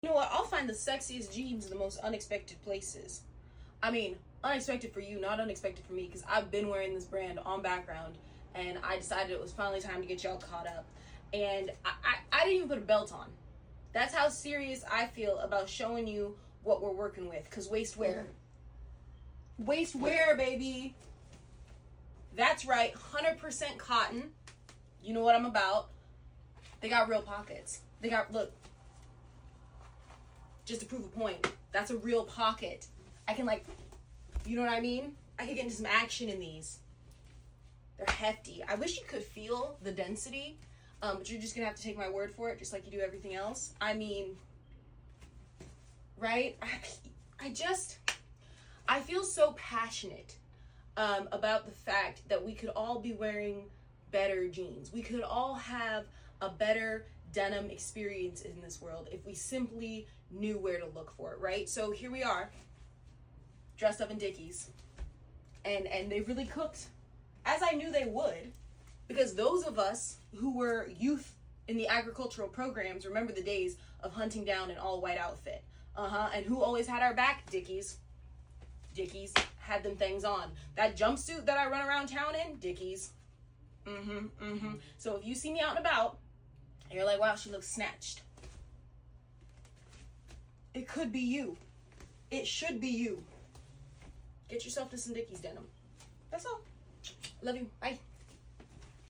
You know what? I'll find the sexiest jeans in the most unexpected places. I mean, unexpected for you, not unexpected for me, because I've been wearing this brand on background, and I decided it was finally time to get y'all caught up. And I didn't even put a belt on. That's how serious I feel about showing you what we're working with, because waistwear. Waistwear, baby. That's right, 100% cotton. You know what I'm about. They got real pockets. They got, look, just to prove a point, that's a real pocket. I can, like, you know what I mean? I could get into some action in these. They're hefty. I wish you could feel the density, but you're just gonna have to take my word for it, just like you do everything else. I mean, right? I feel so passionate about the fact that we could all be wearing better jeans. We could all have a better denim experience in this world if we simply knew where to look for it, right? So here we are, dressed up in Dickies, and they really cooked, as I knew they would, because those of us who were youth in the agricultural programs remember the days of hunting down an all-white outfit. And who always had our back? Dickies. Dickies had them things on. That jumpsuit that I run around town in, Dickies. So if you see me out and about, and you're like, wow, she looks snatched, it could be you. It should be you. Get yourself to some Dickies denim. That's all. Love you. Bye.